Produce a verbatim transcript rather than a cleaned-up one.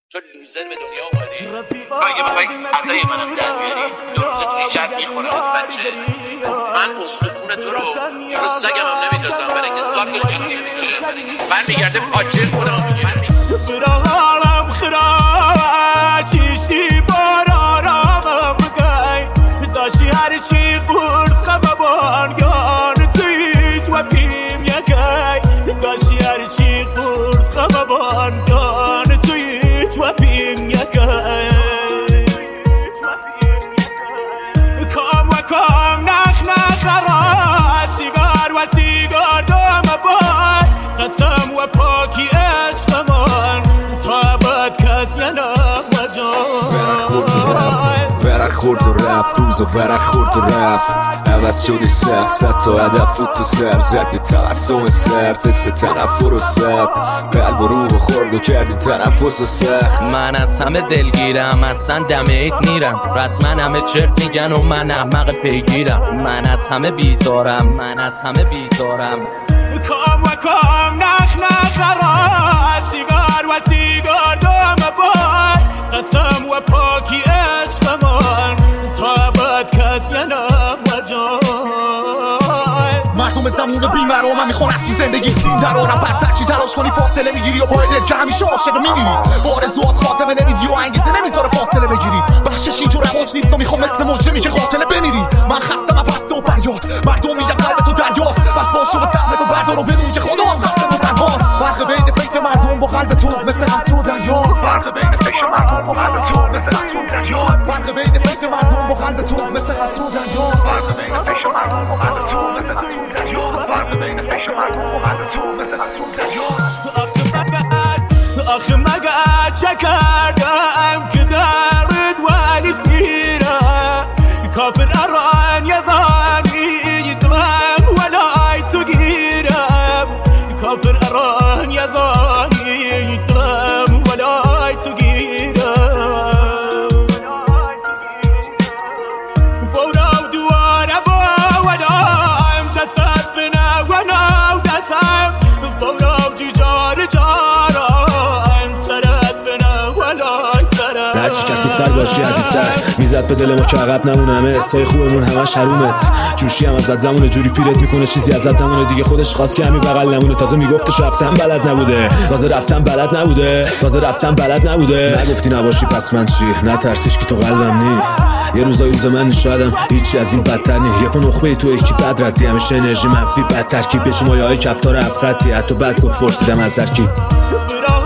تو لوزر به دنیا اومدی. اگه بخوای ادای منم در بیاری دو روز توی شهر میخوره بچه. من استخون تو رو جلو سگم هم نمیدازم برای اینکه ساکش کسی نمیشه. من میگرده پاچه خودم میگه براغم خرا چیشتی بارارم بگی داشتی هر چی قرص خبابان گان تویچ و پیم یکی داشتی هر چی قرص خبابان گان تویچ و پیم یکی کام و کام نخ نخرات سیگار و سیگار دام بای قسم و پاکی عشقمان تا بد کس ینم و جان ورق خورد و رفت روز و ورق خورد و رفت عوض شدی سخت ست تا هدف بود تو سر زدی تعصم سرد حس تنفر و سب قلب و روح و خورد و کردی تنفس و سخت. من از همه دلگیرم اصلا دم عید میرم رسما همه چرت میگن و من احمق پیگیرم. من از همه بیزارم من از همه بیزارم کام و کام نخ نخرات سیگار و سیگار دام بای قسم و پاکی عشقمان تا بد کس ینم و جان مردم زمون بیمر و من میخوان از تو زندگی در آرم پس هرچی تلاش کنی فاصله میگیری و پای دل که همیشه عاشق میمیری بارزوات خاتمه نمیدی و انگیزه نمیذاره فاصله بگیری بخشش اینجور رواج نیست و میخوام مثل مجرمی که قاتله بمیری. من خستم پسته و فریاد مردم میگن قلب تو دریاست بس باشو و سهم تو بردار و بدون که خدا هم خسته و تنهاست. فرق بین فکر مردم با قلب تو مثل قطر و دریاست. فرق بین فکر مردم با قلب تو مثل قطر و دریاست. فرق بین فکر مردم با قلب تو مثل قطر و دریاست. فرق بین فکر مردم با قلب تو مثل قطر و دریاست. فرق بین فکر مردم با قلب تو مثل قطر و دریاست. آخه مگه چه کردم که درد ولی سیره کافر اران یزانی دلم ولای تو گیرم کافر اران یزانی دلم ولای تو گیرم بودم دواره بودم دست بنا و نو دستم بودم جار جارم سرت بنا ولای سرم هرچی کسیفتر باشی عزیزتر میزد به دل ما که عقب نمونم استای خوبمون همش حرومت جوشی هم ازت زمونه جوری پیرت میکنه چیزی ازت نمونه دیگه خودش خواست که همین بغل نمونه تازه میگفتش رفتم بلد نبوده تازه رفتم بلد نبوده تازه رفتم بلد نبوده نگفتی نباشی پس من چی نه ترتیش که تو قلبم نی یه روزای روز من شایدم هیچی از این بدتر نی یک نخبه تو یکی بد ردی همیشه انرژی منفی بد ترکیب به شما یای کفتار افخطی حتی بد گفت فرسیدم از ترکیب